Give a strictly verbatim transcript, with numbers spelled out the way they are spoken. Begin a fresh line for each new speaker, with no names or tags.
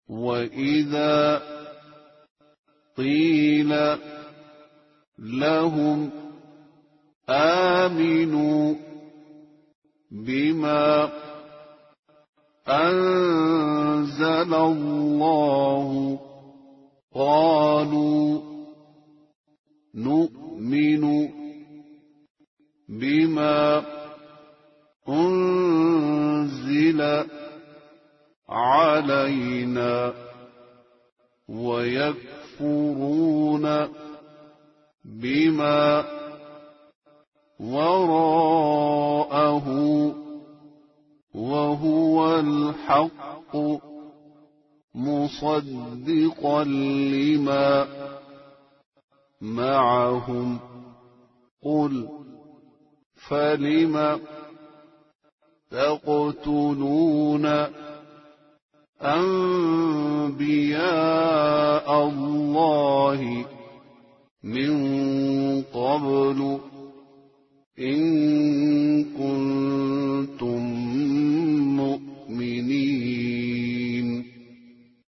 وإذا قيل لهم آمنوا بما أنزل الله قالوا نؤمن بما أنزل علينا ويكفرون بما وراءه وهو الحق مصدقا لما معهم قل فلم تقتلون أنبياء الله من قبل إن